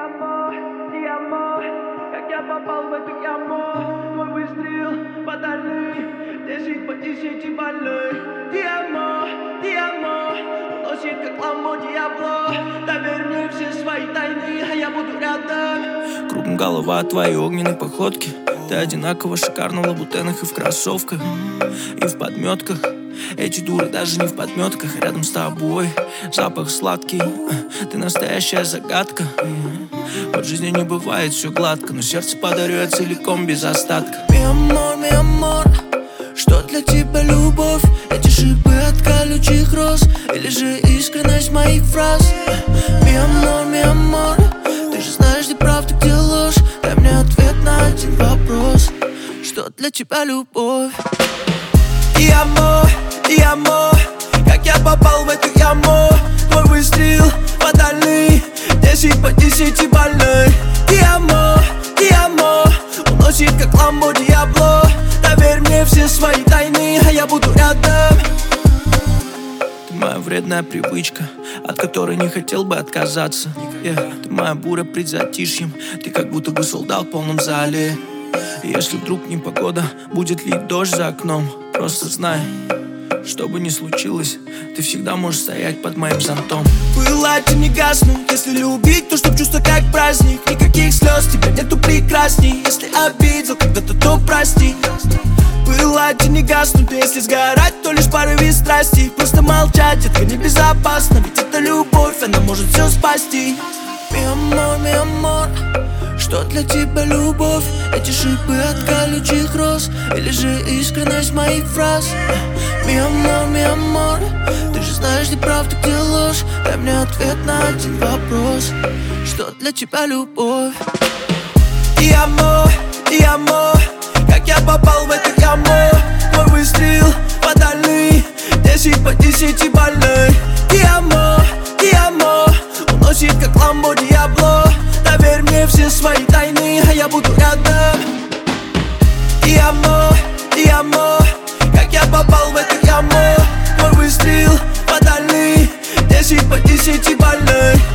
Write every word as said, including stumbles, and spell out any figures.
Диамо, Диамо, как я попал в эту яму. Мой выстрел фатальный, десять по десяти больной. Диамо, Диамо, уносит как ламбо Диабло. Доверь мне все свои тайны, а я буду рядом. Кругом голова от твоей огненной походки. Ты одинаково шикарна в лабутенах и в кроссовках, и в подметках. Эти дуры даже не в подметках. Рядом с тобой запах сладкий. Ты настоящая загадка. Под жизнью не бывает все гладко, но сердце подарю я целиком без остатка. Mi amor, mi amor, что для тебя любовь? Эти шипы от колючих роз или же искренность моих фраз? Mi amor, mi amor, ты же знаешь, где правда, где ложь. Дай мне ответ на один вопрос: что для тебя любовь? Диамо, Диамо, как я попал в эту яму. Твой выстрел фатальный, десять по десяти больной. Диамо, Диамо, уносит как ламбо Диабло. Доверь мне все свои тайны, а я буду рядом. Ты моя вредная привычка, от которой не хотел бы отказаться. yeah. Ты моя буря пред затишьем, ты как будто бы солдат в полном зале. И если вдруг непогода, будет лить дождь за окном, просто знай, что бы ни случилось, ты всегда можешь стоять под моим зонтом. Пылать и не гаснуть, если любить, то чтоб чувство как праздник. Никаких слез, тебя нету прекрасней. Если обидел когда-то, то прости. Пылать и не гаснуть, а если сгорать, то лишь порыве страсти. Просто молчать, детка, небезопасно, ведь это любовь, она может все спасти. Mi amor, mi amor, что для тебя любовь? Эти шипы от колючих роз или же искренность моих фраз? Mi amor, mi amor, ты же знаешь, где правда, где ложь. Дай мне ответ на один вопрос: что для тебя любовь? Диамо, Диамо, как я попал в эту яму. Твой выстрел фатальный, десять по десяти больной. Диамо, Диамо, уносит как ламбо Диабло. Доверь мне все свои тайны, а я буду рядом. Диамо, Диамо, как я попал в эту яму. Твой выстрел фатальный, десять по десяти больной.